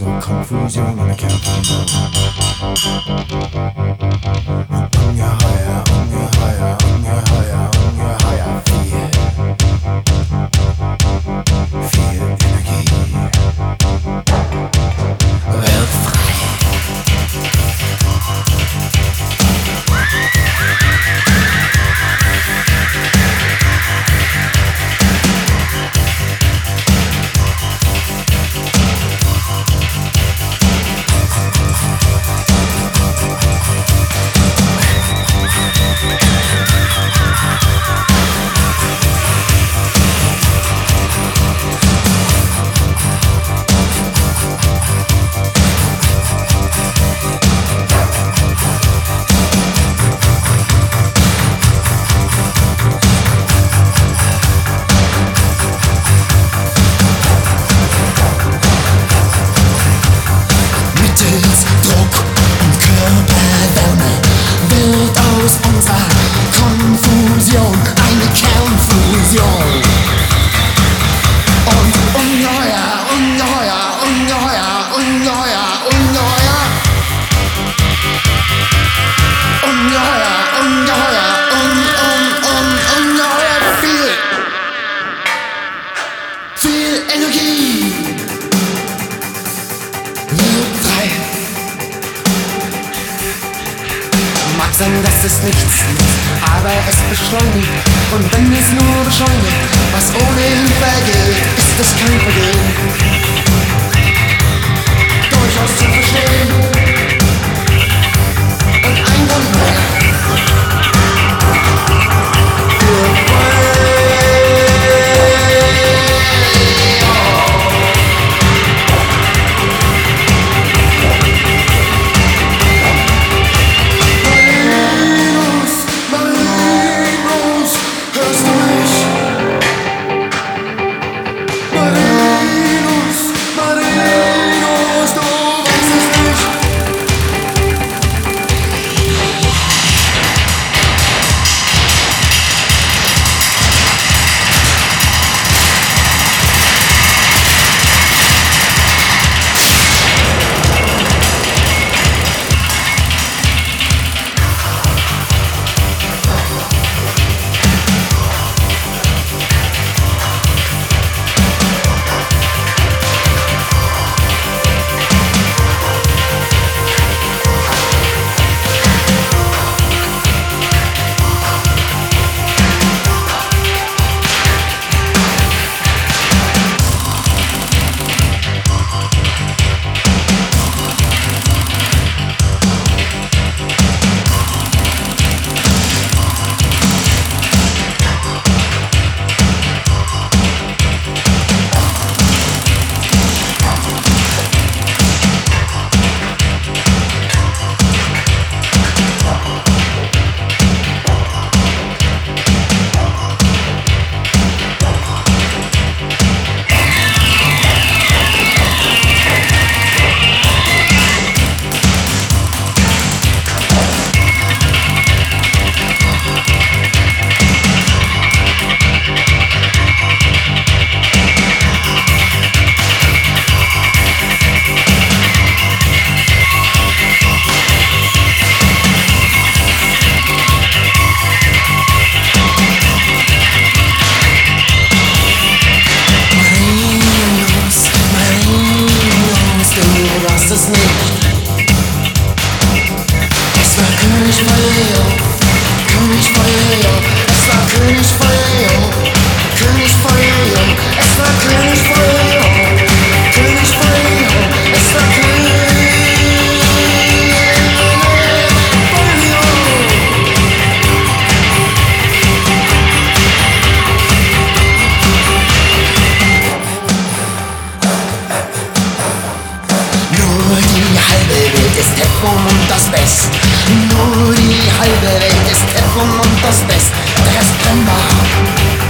zur Konfusion und Kämpfen. Ungeheuer, ungeheuer, ungeheuer, ungeheuer viel Energie. Wird frei. Mag sein, dass es nichts ist, aber es beschleunigt. Und wenn es nur beschleunigt, was ohnehin vergeht, ist es kein Vergehen. Durchaus zu verstehen. Und ein Grund mehr. Es nicht. Es war König Feuer, König Feuer, es war König Feuer, König Feuer, es war König Feuer, König Feuer, es war König Feuer. Nur die halbe Welt ist Teflon und das Best. Nur die halbe Welt ist Teflon und das Best. Der Rest brennbar.